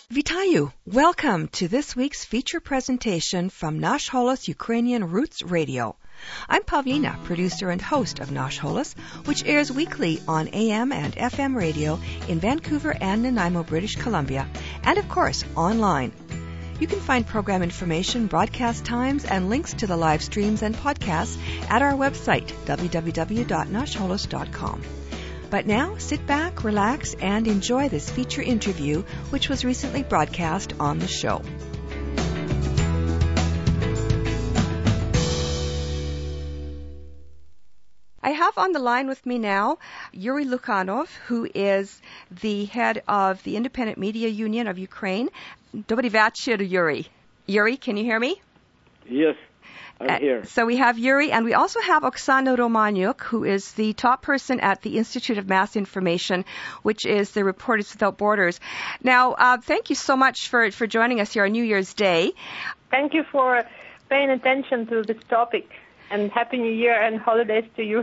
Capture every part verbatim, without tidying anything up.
Vitayu, welcome to this week's feature presentation from Nash Holos Ukrainian Roots Radio. I'm Pavlina, producer and host of Nash Holos, which airs weekly on A M and F M radio in Vancouver and Nanaimo, British Columbia, and of course, online. You can find program information, broadcast times, and links to the live streams and podcasts at our website, w w w dot nash holos dot com. But now, sit back, relax, and enjoy this feature interview, which was recently broadcast on the show. I have on the line with me now Yuri Lukhanov, who is the head of the Independent Media Union of Ukraine. Dobry večer, Yuri. Yuri, can you hear me? Yes. I'm here. Uh, so we have Yuri, and we also have Oksana Romaniuk, who is the top person at the Institute of Mass Information, which is the Reporters Without Borders. Now, uh, thank you so much for, for joining us here on New Year's Day. Thank you for paying attention to this topic, and Happy New Year and holidays to you.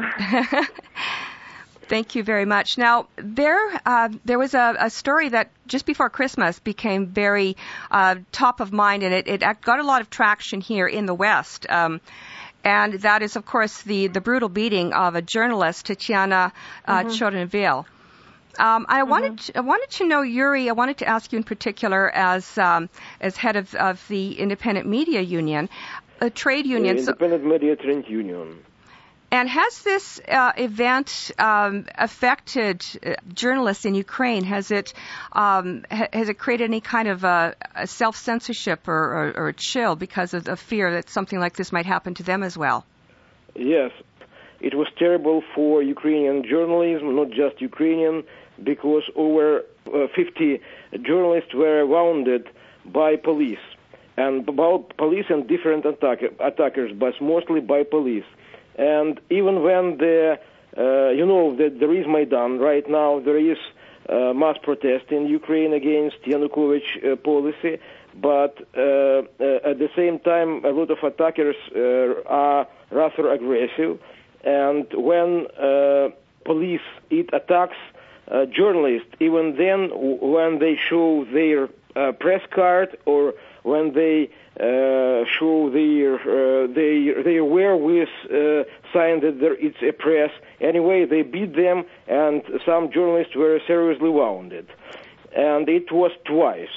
Thank you very much. Now, there uh, there was a, a story that just before Christmas became very uh, top of mind, and it, it got a lot of traction here in the West. Um, and that is, of course, the, the brutal beating of a journalist, Tatiana uh, mm-hmm. Chornovil. Um, I mm-hmm. wanted to, I wanted to know, Yuri, I wanted to ask you in particular, as um, as head of, of the Independent Media Union, a trade union. The Independent so, Media Trade Union. And has this uh, event um, affected uh, journalists in Ukraine? Has it um, ha- has it created any kind of a, a self-censorship or, or, or a chill because of the fear that something like this might happen to them as well? Yes, it was terrible for Ukrainian journalism, not just Ukrainian, because over uh, fifty journalists were wounded by police, and about police and different attacker, attackers, but mostly by police. And even when the, uh, you know, that there is Maidan right now, there is uh, mass protest in Ukraine against Yanukovych uh, policy, but uh, uh, at the same time, a lot of attackers uh, are rather aggressive. And when uh, police it attacks uh, journalists, even then, w- when they show their uh, press card or when they uh, show their uh, they they were with uh, sign that there, it's a press. Anyway, they beat them, and some journalists were seriously wounded, and it was twice.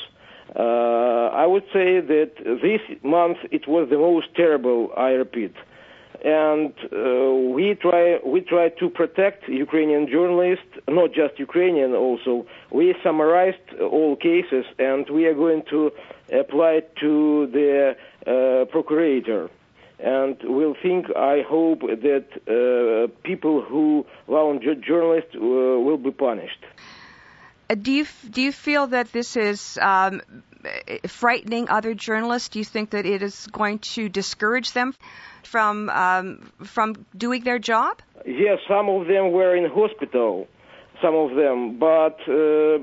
Uh, I would say that this month it was the most terrible. I repeat, and uh, we try we try to protect Ukrainian journalists, not just Ukrainian. Also, we summarized all cases, and we are going to apply to the uh, procurator. And we'll think, I hope, that uh, people who wound journalists uh, will be punished. Uh, do you do you feel that this is um, frightening other journalists? Do you think that it is going to discourage them from um, from doing their job? Yes, some of them were in hospital, some of them, but uh,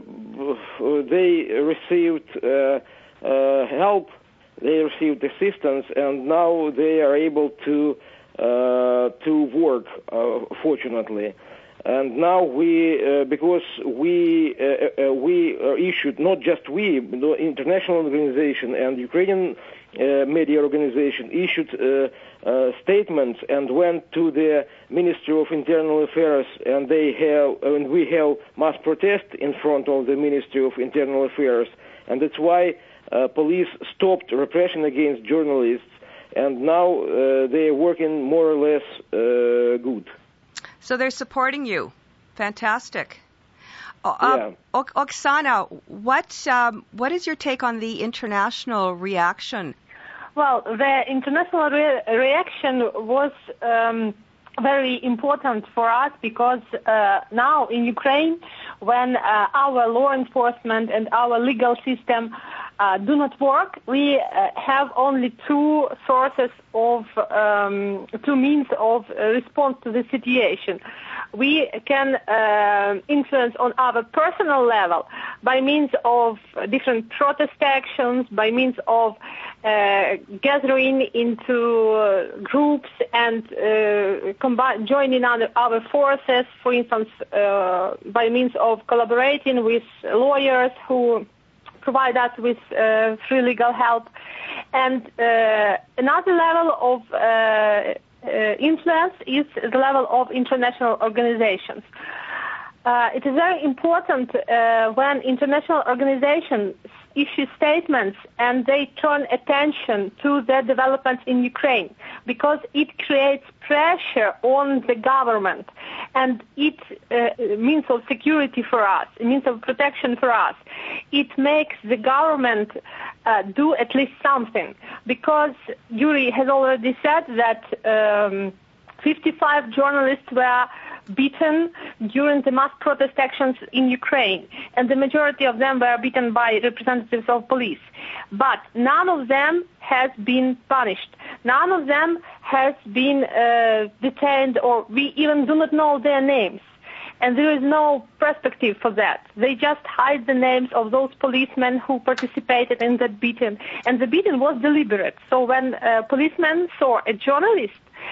they received uh, uh, help. They received assistance, and now they are able to uh, to work. Uh, fortunately, and now we, uh, because we uh, uh, we uh, issued, not just we, the international organization and Ukrainian uh, media organization issued uh, uh, statements and went to the Ministry of Internal Affairs, and they have and we have mass protest in front of the Ministry of Internal Affairs, and that's why. Uh, police stopped repression against journalists, and now uh, they are working more or less uh, good. So they're supporting you. Fantastic. Yeah. Uh, Oksana, what um, what is your take on the international reaction? Well, the international re- reaction was um, very important for us because uh, now in Ukraine, when uh, our law enforcement and our legal system Uh, do not work, we uh, have only two sources of, um, two means of uh, response to the situation. We can uh, influence on our personal level by means of different protest actions, by means of uh, gathering into uh, groups and uh, combine, joining other, our forces, for instance, uh, by means of collaborating with lawyers who provide us with uh, free legal help. And uh, another level of uh, uh, influence is the level of international organizations. Uh, it is very important uh, when international organizations issue statements and they turn attention to the developments in Ukraine, because it creates pressure on the government, and it uh, means of security for us, a means of protection for us. It makes the government uh, do at least something, because Yuri has already said that um, fifty-five journalists were beaten during the mass protest actions in Ukraine, and the majority of them were beaten by representatives of police. But none of them has been punished. None of them has been uh, detained, or we even do not know their names. And there is no perspective for that. They just hide the names of those policemen who participated in that beating. And the beating was deliberate. So when uh, policemen saw a journalist,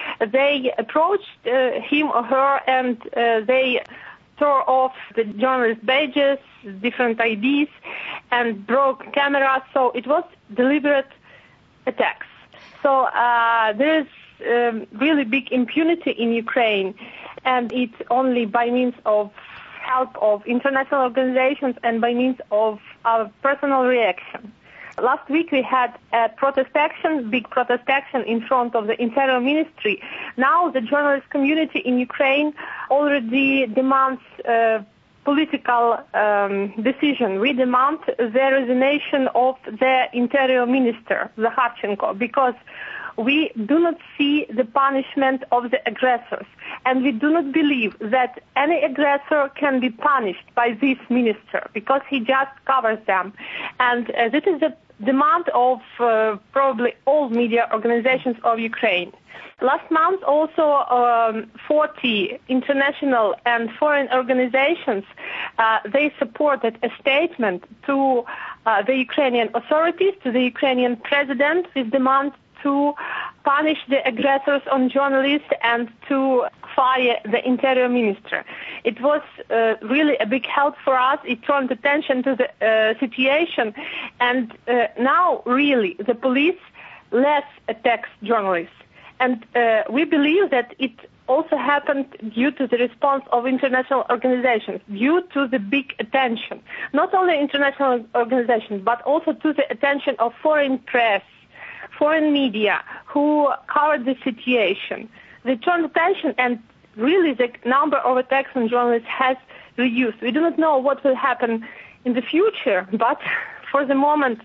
they approached uh, him or her and uh, they tore off the journalist badges, different I Ds, and broke cameras. So it was deliberate attacks. So uh, there is um, really big impunity in Ukraine, and it's only by means of help of international organizations and by means of our personal reaction. Last week we had a protest action, big protest action in front of the Interior Ministry. Now the journalist community in Ukraine already demands a political um, decision. We demand the resignation of the Interior Minister, Zakharchenko, because we do not see the punishment of the aggressors, and we do not believe that any aggressor can be punished by this minister, because he just covers them. And uh, this is the demand of uh, probably all media organizations of Ukraine. Last month also um, forty international and foreign organizations, uh, they supported a statement to uh, the Ukrainian authorities, to the Ukrainian president, with demand to punish the aggressors on journalists and to fire the Interior Minister. It was uh, really a big help for us. It turned attention to the uh, situation, and uh, now really the police less attacks journalists. And uh, we believe that it also happened due to the response of international organizations, due to the big attention, not only international organizations, but also to the attention of foreign press, foreign media who covered the situation. They turned attention, and really the number of attacks on journalists has reduced. We do not know what will happen in the future, but for the moment.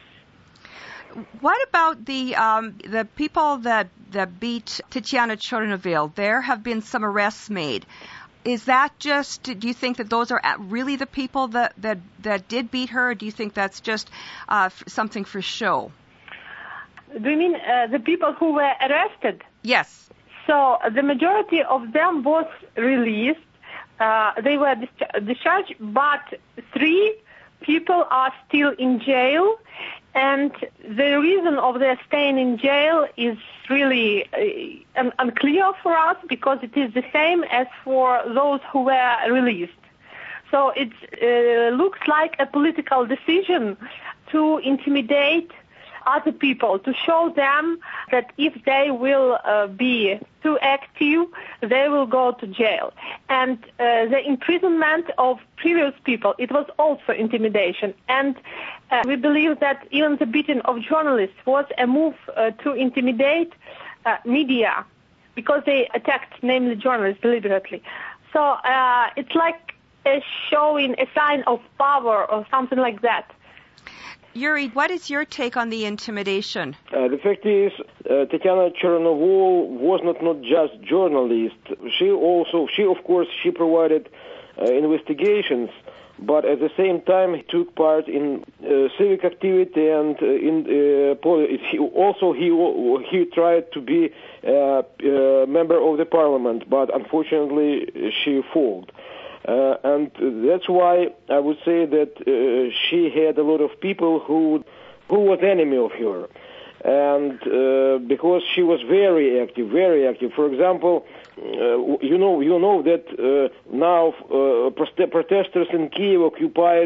What about the um, the people that, that beat Tatiana Chornovil? There have been some arrests made. Is that just, do you think that those are really the people that, that, that did beat her, or do you think that's just uh, something for show? Do you mean uh, the people who were arrested? Yes. So the majority of them was released. Uh, they were dis- discharged, but three people are still in jail. And the reason of their staying in jail is really uh, un- unclear for us, because it is the same as for those who were released. So it uh, looks like a political decision to intimidate other people, to show them that if they will uh, be too active, they will go to jail. And uh, the imprisonment of previous people, it was also intimidation. And uh, we believe that even the beating of journalists was a move uh, to intimidate uh, media, because they attacked, namely journalists, deliberately. So uh, it's like a showing a sign of power or something like that. Yuri, what is your take on the intimidation? Uh, the fact is, uh, Tatiana Chornovil was not, not just journalist. She also, she of course, she provided uh, investigations, but at the same time took part in uh, civic activity and uh, in uh, politics. He, also, he he tried to be a uh, uh, member of the parliament, but unfortunately she failed. Uh, and that's why I would say that uh, she had a lot of people who who was enemy of her, and uh, because she was very active, very active. For example, uh, you know, you know that uh, now uh, protesters in Kiev occupied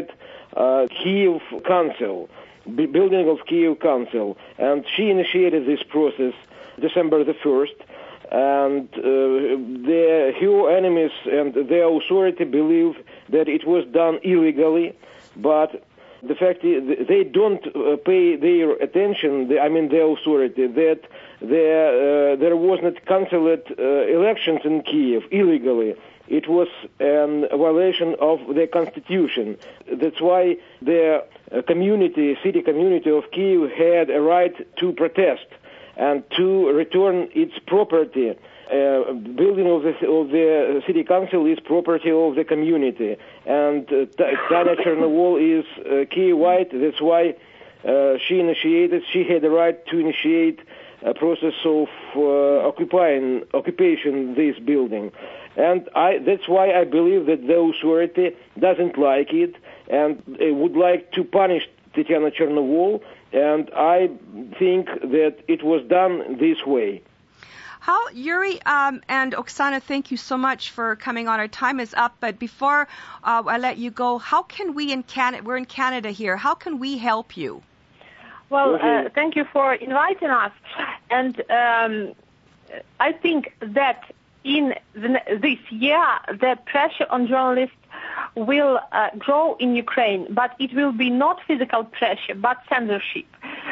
uh, Kiev Council, b- building of Kiev Council. And she initiated this process December the first. And uh, the, her enemies and their authority believe that it was done illegally, but the fact is they don't uh, pay their attention, the, I mean their authority, that there, uh, there was not consulate uh, elections in Kiev illegally. It was um, a violation of the constitution. That's why the uh, community, city community of Kiev had a right to protest and to return its property. Uh, building of the, of the city council is property of the community, and uh, Tanya Chernovol is uh, Kiev-white. That's why uh, she initiated. She had the right to initiate a process of uh, occupying occupation this building, and I, that's why I believe that the authority doesn't like it and uh, would like to punish Tatiana Chernovol. And I think that it was done this way. How, Yuri um, and Oksana, thank you so much for coming on. Our time is up, but before uh, I let you go, how can we in Canada, we're in Canada here, how can we help you? Well, uh, thank you for inviting us. And um, I think that in the, this year, the pressure on journalists will uh, grow in Ukraine, but it will be not physical pressure, but censorship.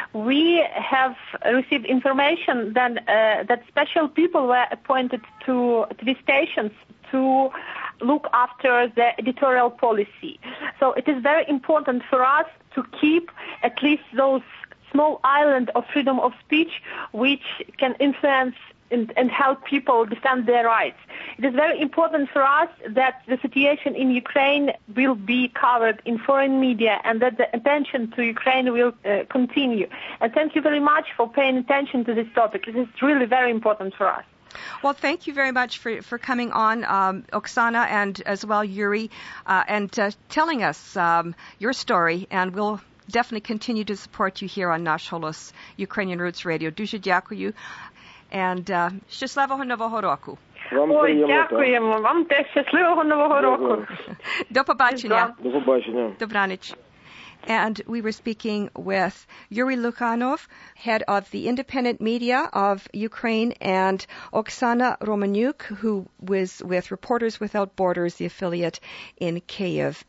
We have received information that, uh, that special people were appointed to T V stations to look after the editorial policy. So it is very important for us to keep at least those small island of freedom of speech which can influence And, and help people defend their rights. It is very important for us that the situation in Ukraine will be covered in foreign media and that the attention to Ukraine will uh, continue. And thank you very much for paying attention to this topic. It is really very important for us. Well, thank you very much for, for coming on, um, Oksana, and as well Yuri, uh, and uh, telling us um, your story, and we'll definitely continue to support you here on Nash Holos Ukrainian Roots Radio. Дуже дякую. And uh, щасливого нового року. Ой, дякуємо. Вам теж щасливого нового року. До побачення. До побачення. Добраніч. And we were speaking with Yuri Lukhanov, head of the independent media of Ukraine, and Oksana Romaniuk, who was with Reporters Without Borders, the affiliate in Kyiv.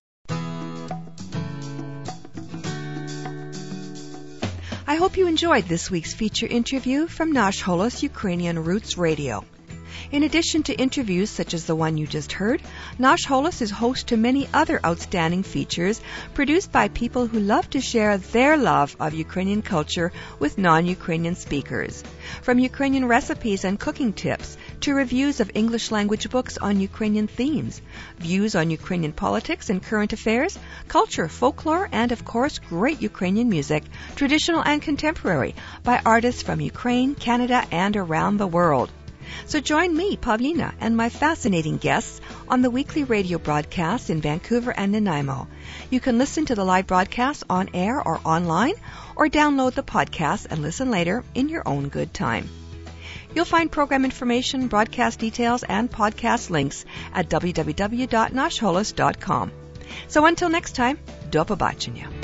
I hope you enjoyed this week's feature interview from Nash Holos Ukrainian Roots Radio. In addition to interviews such as the one you just heard, Nash Holos is host to many other outstanding features produced by people who love to share their love of Ukrainian culture with non-Ukrainian speakers. From Ukrainian recipes and cooking tips to reviews of English language books on Ukrainian themes, views on Ukrainian politics and current affairs, culture, folklore, and of course great Ukrainian music, traditional and contemporary, by artists from Ukraine, Canada, and around the world. So join me, Pavlina, and my fascinating guests on the weekly radio broadcasts in Vancouver and Nanaimo. You can listen to the live broadcasts on air or online, or download the podcast and listen later in your own good time. You'll find program information, broadcast details, and podcast links at w w w dot nash holos dot com. So until next time, do побачення.